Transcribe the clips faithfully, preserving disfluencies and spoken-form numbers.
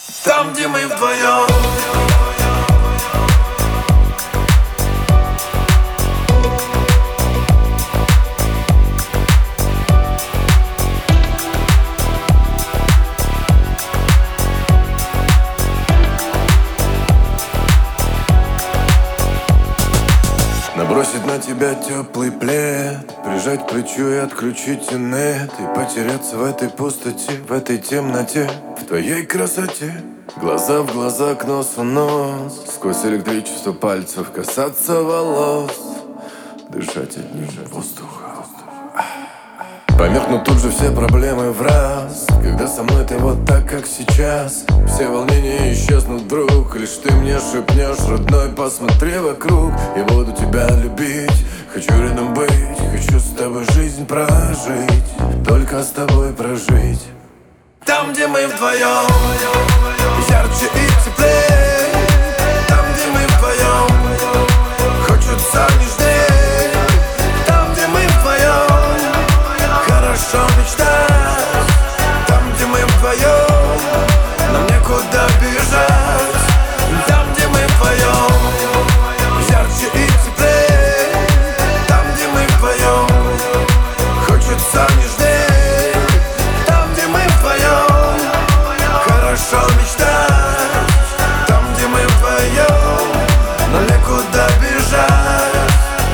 Там, где мы вдвоем. Набросить на тебя теплый плед, прижать к плечу и отключить инет, и потеряться в этой пустоте, в этой темноте, в твоей красоте. Глаза в глаза, нос в нос, сквозь электричество пальцев касаться волос, дышать одним воздухом. Померкнут тут же все проблемы в раз, когда со мной ты вот так, как сейчас. Все волнения исчезнут вдруг, лишь ты мне шепнешь: родной, посмотри вокруг. Я буду тебя любить, хочу рядом быть, хочу с тобой жизнь прожить, только с тобой прожить. Там, где мы вдвоем, ярче и теплее. Там, где мы вдвоем, хочется нежнее. Там, где мы вдвоем, хорошо мечтать. Там, где мы вдвоем, нам некуда бежать. Там, где мы вдвоем, ярче и теплее. Там, где мы вдвоем, хочется нежнее. Там, где мы вдвоем, хорошо мечтать. Там, где мы вдвоем, нам некуда бежать.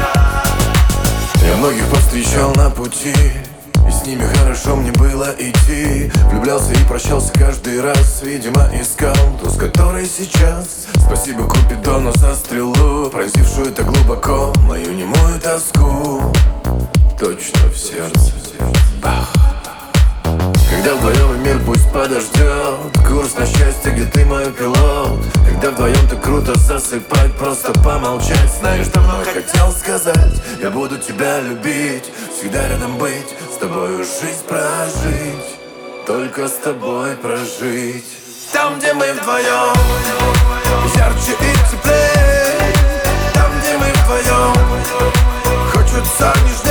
Я многих повстречал на пути, и с ними хорошо мне было идти. Влюблялся и прощался каждый раз, видимо искал ту, с которой сейчас. Спасибо Купидону за стрелу, пронзившую так глубоко мою немую тоску, точно в сердце. Бах. Когда вдвоем и мир пусть подождет, курс на счастье, где ты мой пилот. Когда вдвоем так круто засыпать, просто помолчать. Знаешь, давно хотел сказать: я буду тебя любить, всегда рядом быть, с тобою жизнь прожить, только с тобой прожить. Там, где мы вдвоем, ярче и теплее. Там, где мы вдвоем, хочется нежнее.